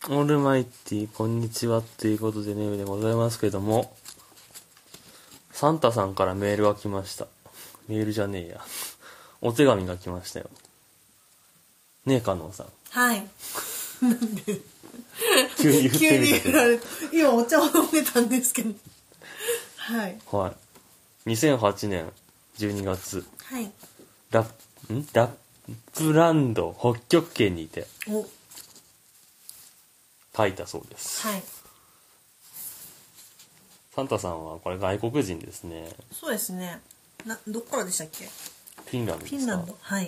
オールマイティこんにちはということでねでございますけども、サンタさんからメールが来ました。メールじゃねえやお手紙が来ましたよねえ、カノンさん。 はい。なんで急に振ってみたけど今お茶を飲んでたんですけどはい 2008年12月はいラップランド北極圏にてお書いたそうです。 はいサンタさんはこれ外国人ですね。 そうですね。どっからでしたっけ？ フィンランドですか？ フィンランド。はい。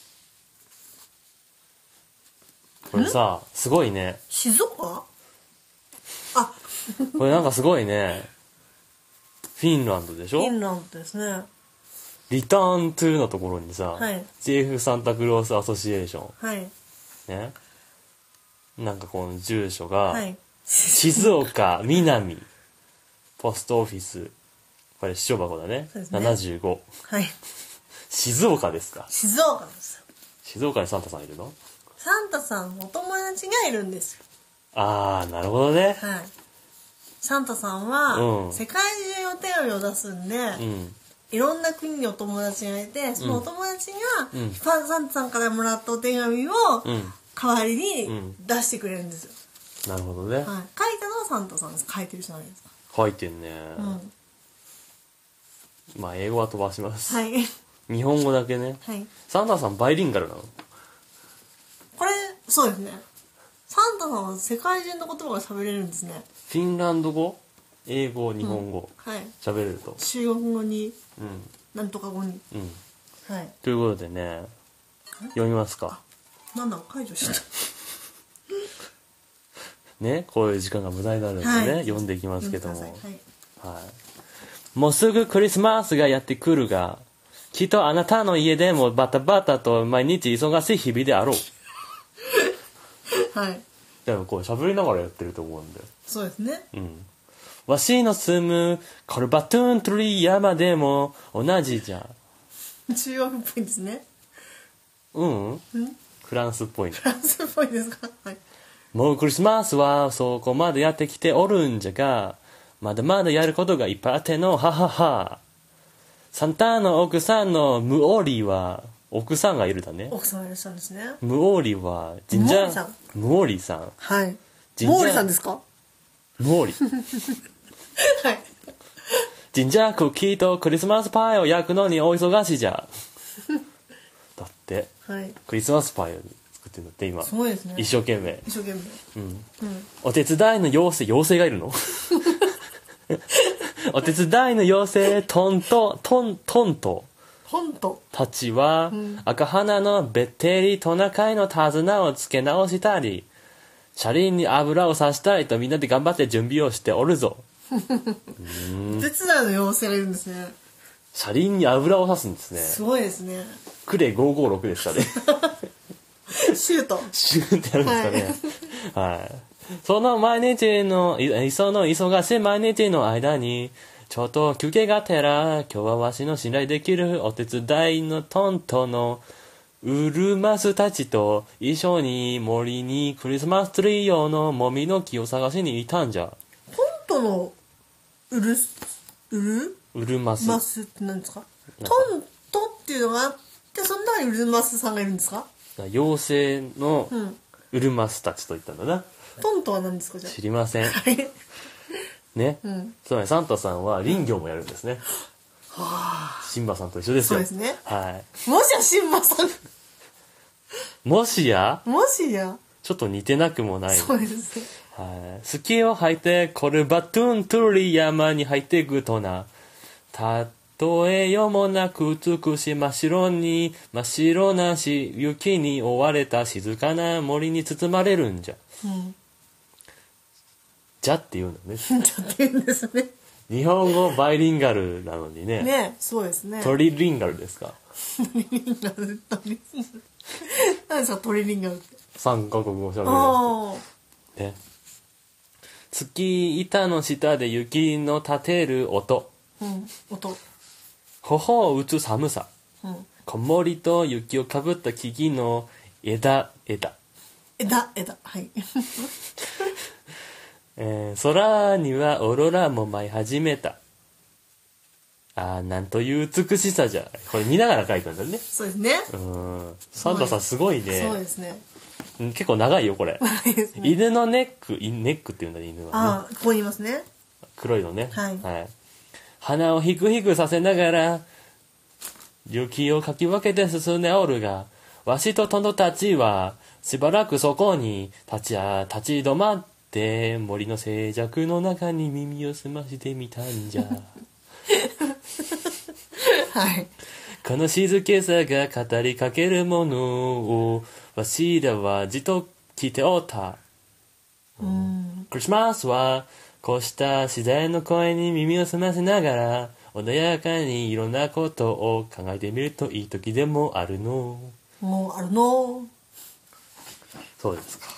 これさすごいね。 静岡？あこれなんかすごいね。フィンランドでしょ？ フィンランドですね。 リターントゥーのところにさ、 はい、 JF サンタクロースアソシエーション、 はい、 ね、なんかこの住所が、 はい、 静岡南ポストオフィス、これ市長箱だね。 そうですね。 75。 はい。 静岡ですか？ 静岡です。 静岡にサンタさんいるの？ サンタさんお友達がいるんですよ。 あー、なるほどね。 はい。サンタさんは、 うん、 世界中お手紙を出すんで、いろんな国にお友達がいて、そのお友達が、サンタさんからもらったお手紙を、代わりに出してくれるんですよ。 なるほどね。はい、 書いたのはサンタさんです。書いてる人なんですか？ 書いてんね。まあ英語は飛ばします。 はい。 日本語だけね。 はい。 サンタさんバイリンガルなの？ これそうですね。サンタさんは世界中の言葉が喋れるんですね。 フィンランド語、英語、日本語、 はい。 喋れると。 中国語に、なんとか語に。はい。 ということでね、読みますか。 なんだ解除した。 ね、こういう時間が無駄になるんでね、 はい、 読んでいきますけども、 はいもうすぐクリスマスがやってくるが、きっとあなたの家でもバタバタと毎日忙しい日々であろう。 はい。 でもこう喋りながらやってると思うんだよ。 そうですね。 わしの住むコルバトゥントリー山でも同じじゃ。 中国っぽいですね。 フランスっぽいね。 フランスっぽいですか？はい。 もうクリスマスはそこまでやってきておるんじゃが、まだまだやることがいっぱいあっての、ははは。サンタの奥さんのムオリは、奥さんがいるだね。 奥さんがいらっしゃるんですね。 ムオリは、ムオリさん。 はい。ムオリさんですか？ ムオリ。 はい。 ジンジャークッキーとクリスマスパイを焼くのにお忙しいじゃ。だって、 はい、 クリスマスパイを作ってるんだって今。 すごいですね。 一生懸命。 一生懸命。 お手伝いの妖精がいるの？お手伝いの妖精トントたちは、赤花のベッテリトナカイの手綱を付け直したり、車輪に油をさしたりとみんなで頑張って準備をしておるぞ。 お手伝いの妖精がいるんですね。 車輪に油をさすんですね。 すごいですね。 クレ556ですかね。 シュートってやるんですかね。はい。その忙しい毎日の間に、ちょっと休憩がてら、今日はわしの信頼できるお手伝いのトントのウルマスたちと一緒に森にクリスマスツリー用のもみの木を探しに行ったんじゃ。 トントのウルマスって何ですか？トントっていうのがあって、その中にウルマスさんがいるんですか？ 妖精のウルマスたちと言ったんだな。 トントは何ですか？じゃあ知りません。ね、つまりサンタさんは林業もやるんですね。シンバさんと一緒ですよ。 そうですね。 はい。 もしやシンバさんもしやちょっと似てなくもない。 そうですね。 はい。スキーを履いてコルバトゥントゥリ山に入っていくとな。たとえよもなく美しい真っ白な雪に覆われた静かな森に包まれるんじゃ。じゃって言うんだね。 じゃって言うんですね。 日本語バイリンガルなのにね。 ね、そうですね。 トリリンガルですか？ トリリンガル何ですかトリリンガルって？ 3カ国語喋るね。月板の下で雪の立てる音。 音。 頬を打つ寒さ。こんもりと雪をかぶった木々の枝。 枝はい。 空にはオーロラも舞い始めた。なんという美しさじゃ。これ見ながら書いたんだよね。 そうですね。 サンタさんすごいね。 そうですね。 結構長いよこれ。犬のネックっていうんだね、犬はね。 ここにいますね。 黒いのね。 はい。 鼻をヒクヒクさせながら雪をかき分けて進んでおるが、わしとトントたちはしばらくそこに立ち止まって森の静寂の中に耳を澄ましてみたんじゃ。 はい。 この静けさが語りかけるものをわしらはじっと聞いておった。クリスマスはこうした自然の声に耳を澄ませながら穏やかにいろんなことを考えてみるといい時でもあるの。そうですか。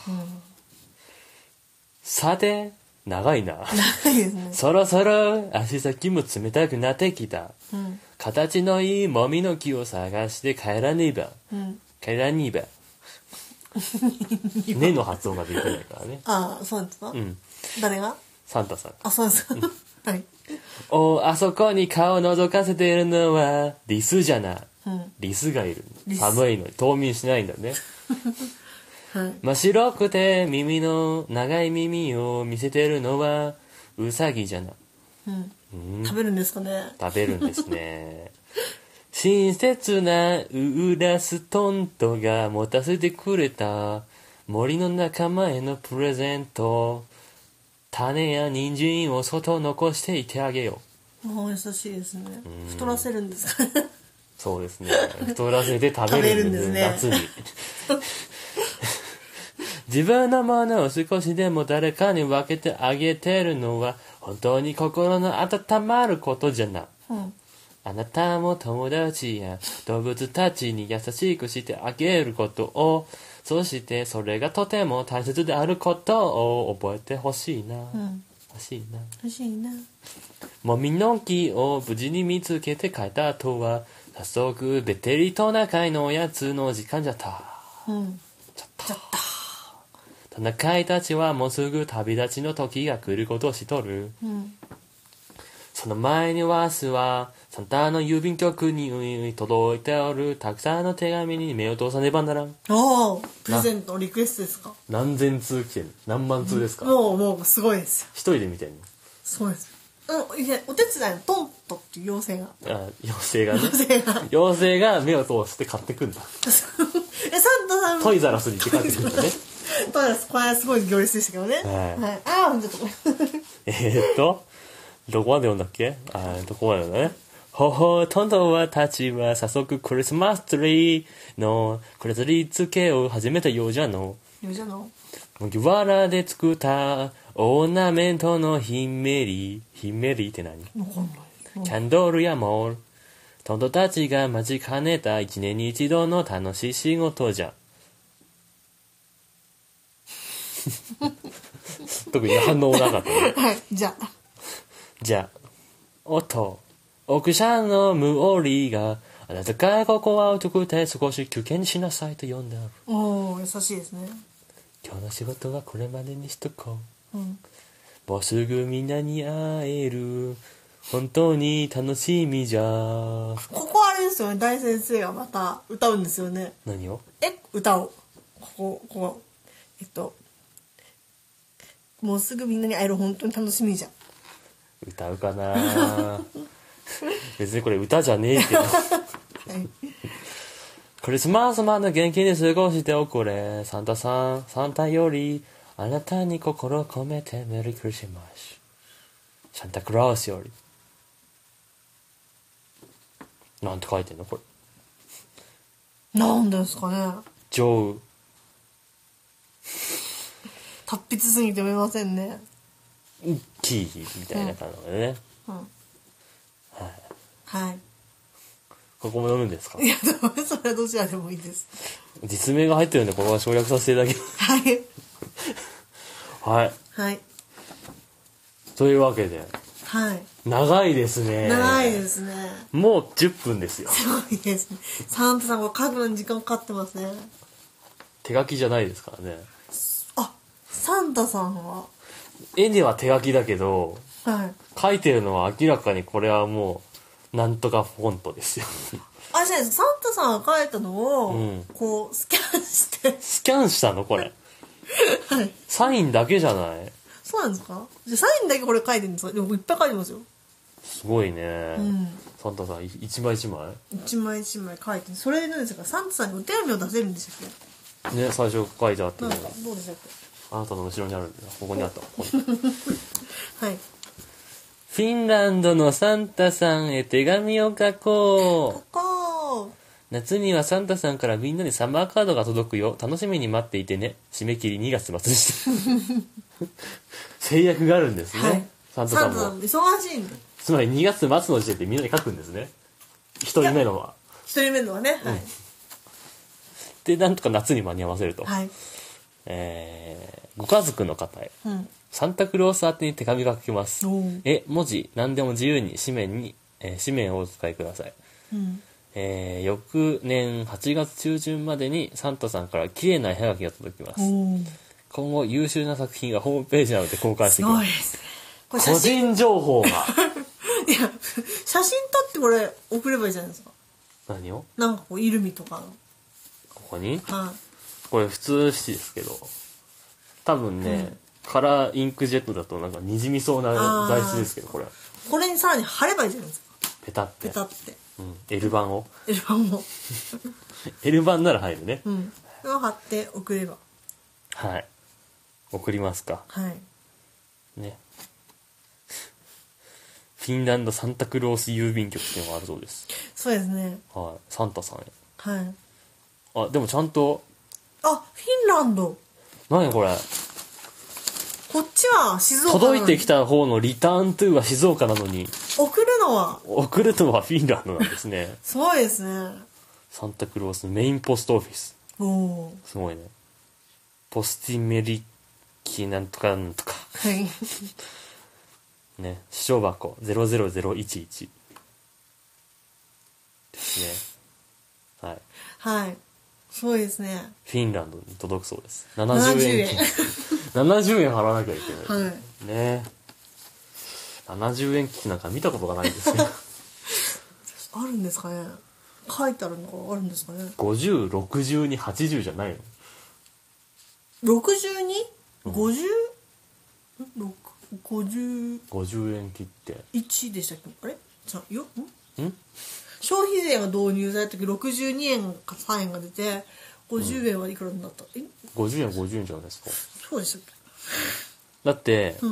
さて、長いな。 長いですね。 そろそろ足先も冷たくなってきた。形のいいもみの木を探して帰らねば。ねの発音ができないからね。 そうですか。誰が？ サンタさん。 そうですか。はい。 あそこに顔を覗かせているのはリスじゃな。リスがいる。寒いのに冬眠しないんだね。真っ白くて長い耳を見せてるのはウサギじゃな。 食べるんですかね。 食べるんですね。親切なウラストントが持たせてくれた森の仲間へのプレゼント。種や人参を外残していてあげよう。優しいですね。太らせるんですかね。 そうですね。太らせて食べるんですね。夏に。自分のものを少しでも誰かに分けてあげてるのは本当に心の温まることじゃな。あなたも友達や動物たちに優しくしてあげることを、そしてそれがとても大切であることを覚えてほしいな。欲しいな。もみの木を無事に見つけて帰った後は早速ベテリトナカイのおやつの時間じゃった。トナカイたちはもうすぐ旅立ちの時が来ることを知っとる。その前にわしはサンタの郵便局に届いておるたくさんの手紙に目を通さねばならん。 プレゼントリクエストですか？ 何千通来てる？何万通ですか？ もうすごいですよ。 一人で見てんの？ そうです。お手伝いのトントっていう妖精が。 妖精が目を通して買ってくんだ。 サンタさんトイザラスに行って買ってくんだね。 トイザラス、これはすごい行列でしたけどね。 ちょっとどこまで読んだっけ？どこまで読んだね。トントたちは早速クリスマスツリーの飾り付けを始めたようじゃの。麦わらで作ったオーナメントのヒンメリって何？キャンドルやモール。トントたちが待ちかねた一年に一度の楽しい仕事じゃ。特に反応なかったね。 はい、じゃあ、 奥さんのムオリがあなたがここは遠くて少し休憩にしなさいと呼んである。 優しいですね。 今日の仕事はこれまでにしとこう。もうすぐみんなに会える。本当に楽しみじゃ。ここあれですよね。大先生がまた歌うんですよね。 何を？ 歌を。ここ。もうすぐみんなに会える。本当に楽しみじゃ。 歌うかな。別にこれ歌じゃねえけど。クリスマスまで元気に過ごしておくれ。サンタよりあなたに心を込めてメリークリスマス。サンタクロースより。なんて書いてんのこれ？なんですかね。 上手。 達筆すぎて読めませんね。 キーみたいな感じでね。 はい。 ここも読むんですか？ いや、それはどちらでもいいです。 実名が入ってるんで、ここは省略させていただきます。はい。 はい。 というわけで。 はい。 長いですね。 長いですね。 もう10分ですよ。 すごいですね。サンタさん、これ書くのに時間かかってますね。 手書きじゃないですからね。 あ、サンタさんは絵では手書きだけど、 はい。 書いてるのは明らかにこれはもうなんとかフォントですよ。 あ、じゃあサンタさんが書いたのを、 うんこうスキャンしてスキャンしたのこれ。 はい。 サインだけじゃない？ そうなんですか？じゃあサインだけこれ書いてるんですか？でもいっぱい書いてますよ。 すごいね。 うん。 サンタさん一枚一枚一枚一枚書いてる。それで何ですか？サンタさんにお手紙を出せるんでしたっけ？ ね、最初書いてあってね。 なんかどうでしたっけ？ あなたの後ろにあるんだ。ここにあった。ここにはい。 フィンランドのサンタさんへ手紙を書こう。 こ夏にはサンタさんからみんなにサマーカードが届くよ。楽しみに待っていてね。締め切り2月末でした。制約があるんですね。 はい。 サンタさんも。 忙しいんで。 つまり2月末の時点でみんなに書くんですね。一人目のは。 一人目のはね。はい。 で、なんとか夏に間に合わせると。 はい。 ご家族の方へ。 うん。 サンタクロース宛てに手紙が書けます。 おー絵、文字、何でも自由に紙面をお使いください。 うん。 翌年8月中旬までにサンタさんから綺麗な絵はがきが届きます。 おー今後優秀な作品がホームページなどで公開してすきます。 ごいですね。これ個人情報が。 いや、写真撮ってこれ送ればいいじゃないですか。 何をなんかこう、イルミとかの。 ここにはこれ普通紙ですけど、多分ね、カラーインクジェットだとなんかにじみそうな材質ですけど、これ。 い。これにさらに貼ればいいじゃないですか。 ペタって。 ペタって。 うん。L 版を。 エルバンも。 L 版なら入るね。 うん。それを貼って送れば。 はい。送りますか。 はい。 ね。フィンランドサンタクロース郵便局っていうのがあるそうです。 そうですね。 はい。サンタさんへ。 はい。 あ、でもちゃんと、 あ、フィンランド。 何これ。 こっちは静岡なのに。 届いてきた方のリターントゥーは静岡なのに、 送るのは、 送るのはフィンランドなんですね。 すごいですね。 サンタクロースメインポストオフィス。 おお。 すごいね。ポスティメリッキなんとかなんとか。 はい。 ね。支所箱00011。ですね。はい。 はい。すごいですね。 フィンランドに届くそうです。70円金。70円払わなきゃいけない。 はい。 ね。70円金なんか見たことがないんですよ。 あるんですかね。書いてあるのがあるんですかね。 50、60に80じゃないの 62?50? 50 ?50 円切って。 1でしたっけ？あれじゃあよん消費税が導入された時62円か3円が出て50円はいくらになった、 50円50円じゃないですか。 そうでしたっだって、 け？うん。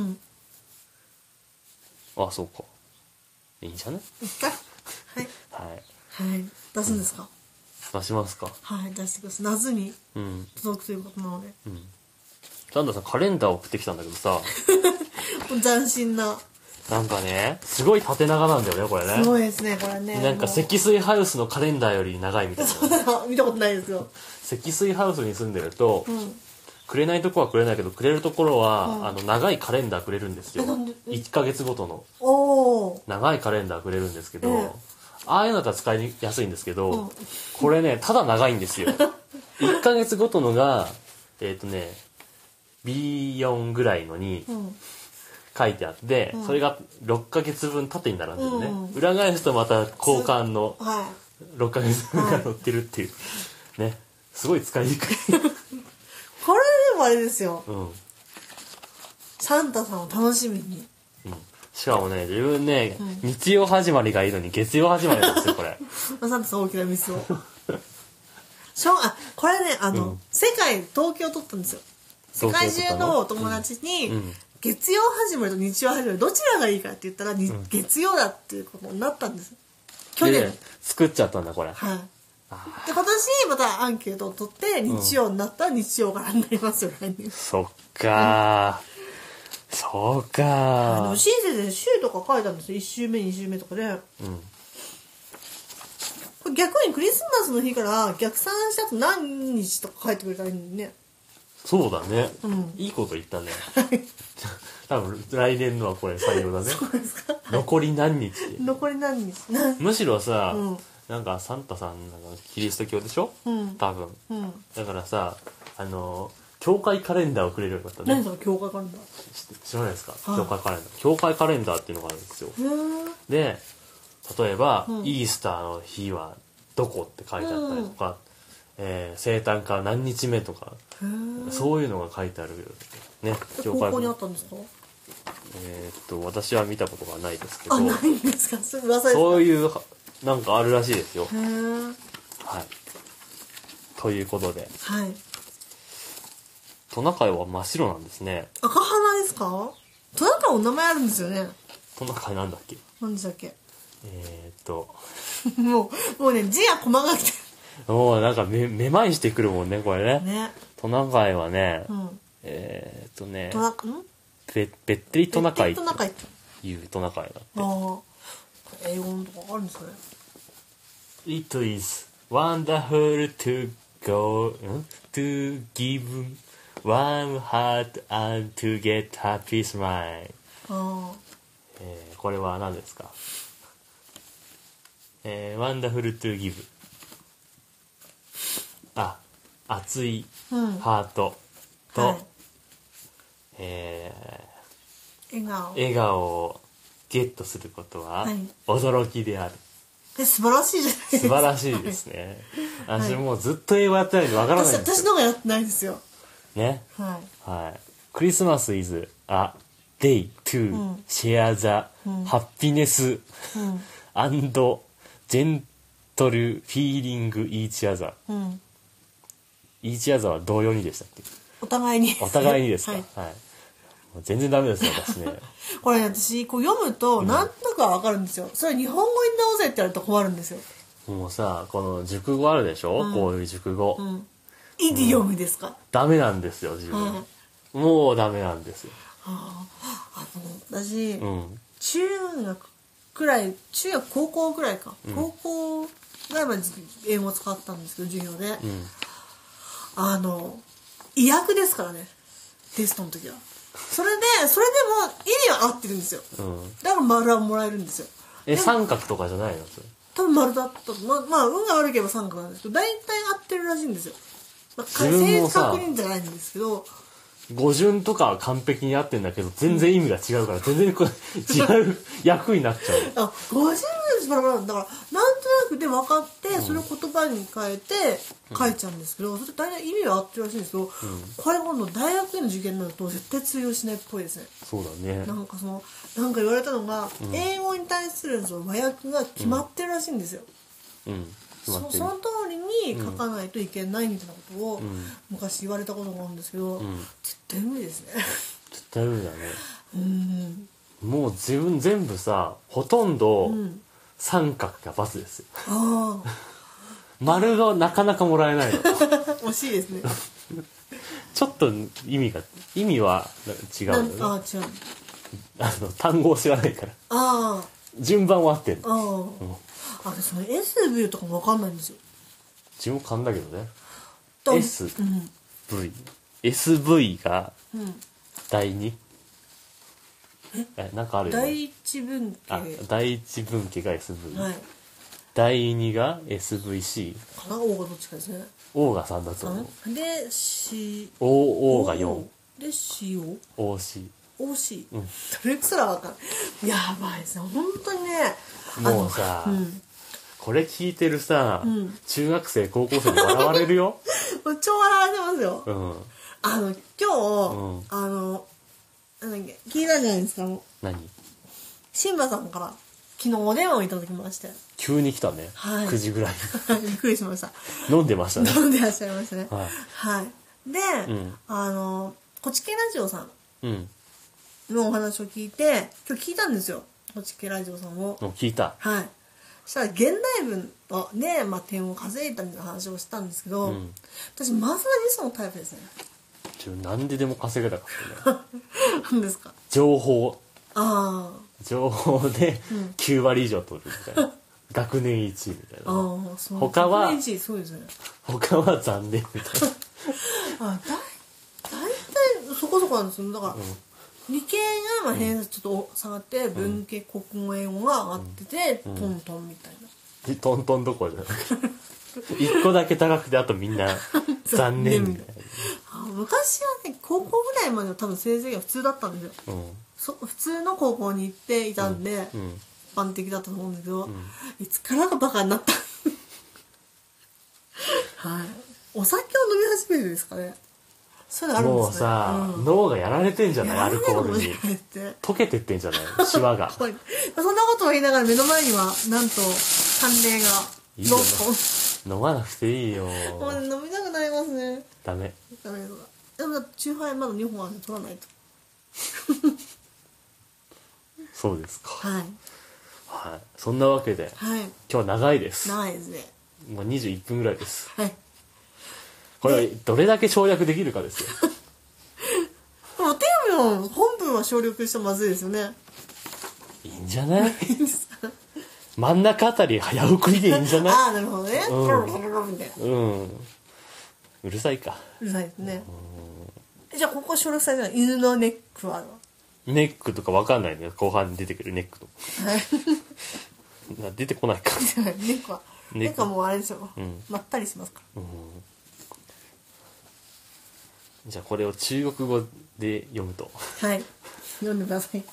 あ、そうか。いいんじゃね？ いいか。はいはい。 はい。出すんですか？ 出しますか。 はい、出してください。夏にうん。 届くということなので、 サンタさんカレンダー送ってきたんだけどさ、 斬新な。 なんかね、すごい縦長なんだよね、これね。 すごいですね、これね。 なんか積水ハウスのカレンダーより長いみたいな。 見たことないですよ。 積水ハウスに住んでると、 うん。 くれないとこはくれないけど、くれるところは、長いカレンダーくれるんですよ。 なんで 1ヶ月ごとのおお。 長いカレンダーくれるんですけど、 ええああいうのだったら使いやすいんですけど、 うんこれね、ただ長いんですよ。1ヶ月ごとのが、B4 ぐらいのにうん。 書いてあって、それが6ヶ月分縦に並んでるね。 うん裏返すとまた交換のは 6ヶ月分が載ってるっていう。ね。すごい使いにくい。 い。これでもあれですよ。 うん。 サンタさんを楽しみに。 しかもね、自分ね、日曜始まりがいいのに月曜始まりなんですよ、これ。 サンタさん大きなミスを。これね、世界、東京を取ったんですよ。世界中のお友達に、月曜始まりと日曜始まりどちらがいいかって言ったら、月曜だっていうことになったんです。去年。 で作っちゃったんだ、これ。 はい。で、今年またアンケートを取って、日曜になったら日曜からになりますよ、来年。 そっかー。そうかー。 シーズンで週とか書いたんですよ。1週目、2週目とかで。これ逆にクリスマスの日から逆算した後何日とか書いてくれたらいいのにね。 そうだね、 んいいこと言ったね。多分来年のはこれ採用だね。 そうですか。 残り何日って残り何日むしろさ、 うんなんかサンタさんなんかキリスト教でしょ、 うん多分うん。 だからさ教会カレンダーをくれるようになったね。 何その教会カレンダー？ 知らないですか？ はい教会カレンダー。教会カレンダーっていうのがあるんですよ。で、例えば、イースターの日はどこって書いてあったりとか、生誕から何日目とか、そういうのが書いてあるね。 高校にあったんですか？ 私は見たことがないですけど、 あ、ないんですか？すぐ噂ですか？ そういうなんかあるらしいですよ。 へー。 はい。ということで、 はい。 トナカイは真っ白なんですね。 赤鼻ですか？トナカイお名前あるんですよね。 トナカイなんだっけ？ 何でしたっけ？もうね、字が細かくて。 もうなんかめまいしてくるもんね、これね。 ね。 トナカイはね、 うん。トナカイ？ べってりトナカイってトナカイっていうトナカイだって。 ああ。英語のとかあるんですかね。 It is wonderful to give warm heart and to get happy smile。 あこれは何ですか？Wonderful to give。熱いハートと、 はい。 笑顔をゲットすることははい驚きである。 素晴らしいじゃないですか。 素晴らしいですね。私もうずっと英語やってないんでわからないんですよ。 私の方がやってないですよ。 ね。 はい。 はい。クリスマス is a day to share the happiness and gentle feeling each other。each other は同様にでしたっけ？ お互いに。 お互いにですか？ ははいい。もう全然ダメですよ、私ね。 これね、私こう読むとなんとなくはわかるんですよ。それ日本語に直せって言われると困るんですよ。 もうさ、この熟語あるでしょ？こういう熟語。 イディオムですか？ ダメなんですよ、自分。もうダメなんですよ。 私、中学高校くらいか。高校ぐらいまで英語を使ったんですけど、授業で。意訳ですからね。テストの時は。それでも意味は合ってるんですよ。だから丸はもらえるんですよ。 三角とかじゃないの？ 多分丸だったまあ運が悪ければ三角なんですけど、大体合ってるらしいんですよ。 自分もさ、 正確にじゃないんですけど、 語順とかは完璧に合ってんだけど全然意味が違うから全然違う役になっちゃう。 語順ですバラバラだからなんとなくで分かってそれを言葉に変えて書いちゃうんですけど、それ大体意味は合ってるらしいんですけど、これ今度大学への受験になると絶対通用しないっぽいですね。 そうだね。 なんか言われたのが、英語に対する和訳が決まってるらしいんですよ。その通りに書かないといけないみたいなことを昔言われたことがあるんですけど、絶対無理ですね。 絶対無理だね。もう自分全部さ、ほとんど三角か×ですよ。丸がなかなかもらえないの。 惜しいですね。 ちょっと意味は違うよね。 違う。 単語を知らないから。順番は合ってる。 私ね SV とかも分かんないんですよ。 自分も勘だけどね。SV が第2。なんかあるよね。 第一文系。 第一文系が SV。第2が SVC。 かな？O がどっちかですね。 O が3だと思う。 で O が4。 で OC。 それくら分かんない。やばいですね本当にね。 もうさ、これ聞いてるさ、中学生高校生に笑われるよ。 超笑われてますよ。今日なんだっけ聞いたじゃないですか。 何？ シンバさんから昨日お電話をいただきまして。 急に来たね。9時ぐらい。 びっくりしました。 飲んでましたね。 飲んでらっしゃいましたね。 はい。 で、こちけラジオさんのお話を聞いて、今日聞いたんですよ。こちけラジオさんを。 聞いた。 はい。そしたら現代文で、点を稼いだみたいな話をしたんですけど、私まさにそのタイプですね。 なんででも稼げたかったね。 何ですか？ 情報。 情報で9割以上取るみたいな。学年1位みたいな。他は学年1位そうですね。 他は残念みたいな。 大体そこそこなんですよ。だから、理系が偏差ちょっと下がって、文系国語英語が上がってて、トントンみたいな。 トントンどころじゃなくて 1個だけ高くてあとみんな残念みたい昔はね高校ぐらいまでは多分成績が普通だったんですよ、普通の高校に行っていたんで、一般的だったと思うんだけど、いつからかバカになったはい、お酒を飲み始めるんですかね。そういうのあるんですね。 もうさ、脳がやられてんじゃない？アルコールに溶けてってんじゃない？シワがそんなことを言いながら目の前にはなんと淡麗が6 本飲まなくていいよ。 もう飲みたくなりますね。 ダメでもチューハイまだ2本あるんで取らないとそうですか。 はい、 はい、そんなわけで、 はい、 今日は長いです。 長いですね。 もう21分ぐらいです。 はい。 これどれだけ省略できるかですよ。 でもテーマの本文は省略してもまずいですよね。 いいんじゃない？真ん中あたり早送りでいいんじゃない？ ああ、なるほどね。 うるさいか。 うるさいですね。じゃあここ省略されたら犬のネックはネックとかわかんないね。後半に出てくるネックと出てこないか。 ネックはもうあれですよ、まったりしますから、 じゃあこれを中国語で読むとはい読んでください。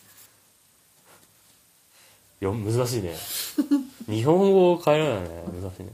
難しいね日本語を変えられないね。難し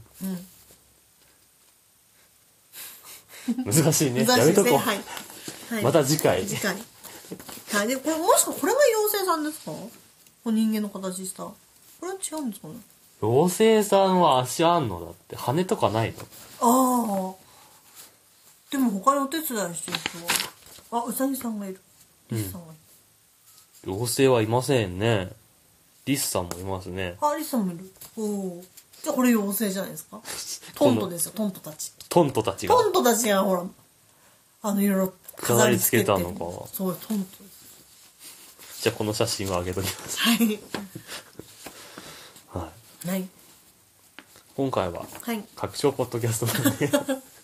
いね、難しいね。やめとこう、 はいはい、 また次回はい、でこれもしかこれが妖精さんですか？人間の形した。これは違うんですかね？ 妖精さんは足あんの？だって羽とかないの？ ああ、でも他にお手伝いしてる人はうさぎさんがいる。リスさんがいる、 妖精はいませんね。リスさんもいますね。 リスさんもいる。おお、じゃあこれ妖精じゃないですか？トントですよ、トントたちがほらいろいろ飾り付けたのか。 そうトント。 じゃあこの写真をあげときます。 はいはい、 はい、 今回は拡張ポッドキャストなんで、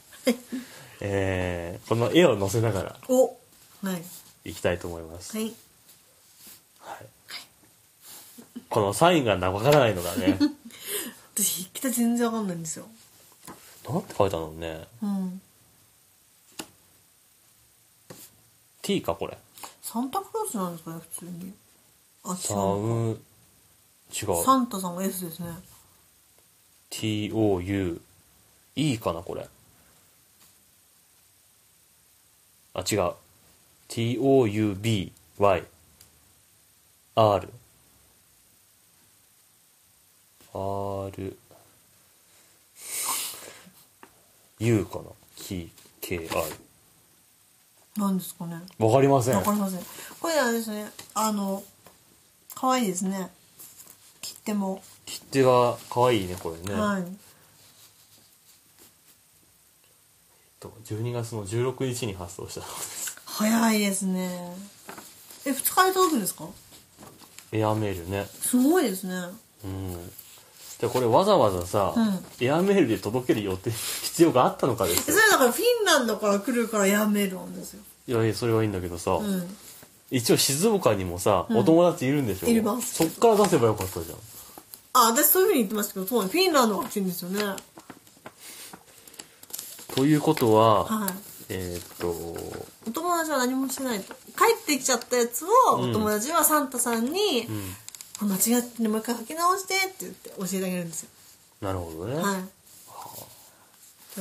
はい、 この絵を載せながらいきたいと思います。 はい、 はい、このサインがわからないのがね私筆記体全然わかんないんですよ。 なんて書いたのね。T かこれ。 サンタクロースなんですかね、普通に。 違う。 サンタさんは S ですね。 TOU E かなこれ。違う。TOUBY R U かな。KR。 なんですかね。 わかりません。 わかりません。これはですね、可愛いですね。切手も。 切手が可愛いねこれね。 はい。 12月の16日に発送したそうです。 早いですね。2日で届くんですか？ エアメールね。 すごいですね。 でこれわざわざさ、エアメールで届けるよって必要があったのかですよ。 それだからフィンランドから来るからエアメールなんですよ。 いやそれはいいんだけどさ、一応静岡にもさ、お友達いるんでしょ。 います。 そっから出せばよかったじゃん。 私そういう風に言ってましたけど、そうフィンランドが来てるんですよね。 ということは、 お友達は何もしてないと。帰ってきちゃったやつをお友達はサンタさんに、間違ってもう一回書き直してって言って教えてあげるんですよ。 なるほどね。 はい。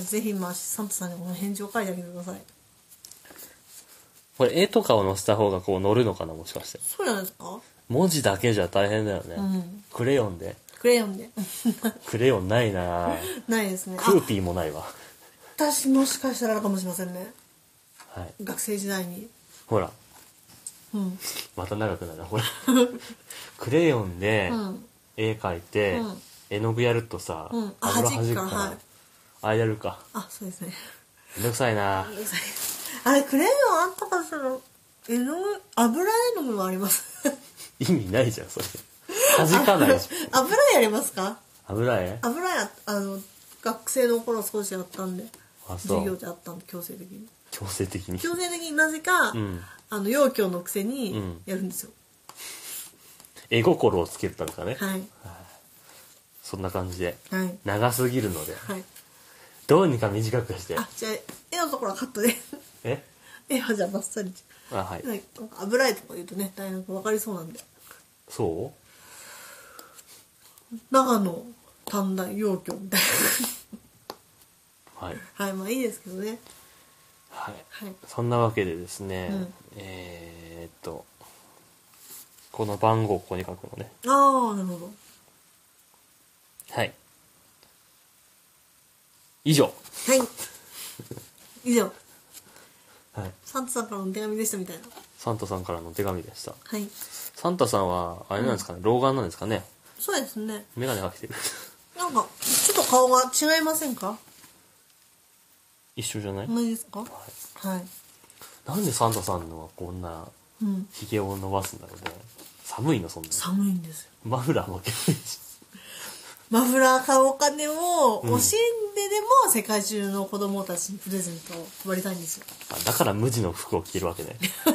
ぜひ今サンタさんにこの返事を書いてあげてください。 これ絵とかを載せた方がこう載るのかな、もしかして。 そうじゃないですか。 文字だけじゃ大変だよね。クレヨンで。クレヨンないな。 ないですね。 クーピーもないわ。 私もしかしたらあるかもしれませんね。 はい。 学生時代に。 ほら。また長くなるなこれ。クレヨンで絵描いて、絵の具やるとさ、油はじくから。あれやるか。 そうですね。 めんどくさいな。 あれクレヨンあったかその絵の具、油絵の具もあります。 意味ないじゃんそれ。弾かないし。 油絵やりますか？ 油絵学生の頃少しやったんで、授業であったんで強制的になぜか、陽キョのくせにやるんですよ。 絵心をつけたのかね。 はい。 そんな感じで、 はい長すぎるのではいどうにか短くして。 じゃあ絵のところはカットで絵はじゃあバッサリはい、 なんか油絵とか言うとね大変分かりそうなんで。 そう長野短大陽京みたいなはいなはいまあいいですけどね。 はい、 はいそんなわけでですね、この番号をここに書くのね。 ああなるほど。 はい以上。 はい以上はい、 サンタさんからの手紙でしたみたいな。 サンタさんからの手紙でした。 はいサンタさんはあれなんですかね、老眼なんですかね。 そうですね。 眼鏡かけてるなんかちょっと顔が違いませんか？ 一緒じゃない？ 同じですか？はいなんでサンタさんのはこんなうんひげを伸ばすんだろうね。寒いのそんな。 寒いんですよ。 マフラーもけないし。 マフラー買おうかでも、惜しんででも世界中の子供たちにプレゼントを配りたいんですよ。 だから無地の服を着てるわけね。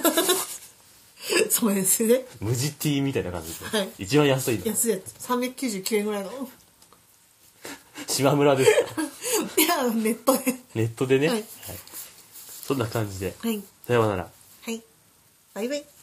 そうですね。 無地 T みたいな感じで、 はい、 一番安いの。 安いやつ399円ぐらいの。 島村ですか？ いやネットで。 ネットでね、 はいはい、そんな感じで、 はい、 さようなら。 はい、バイバイ。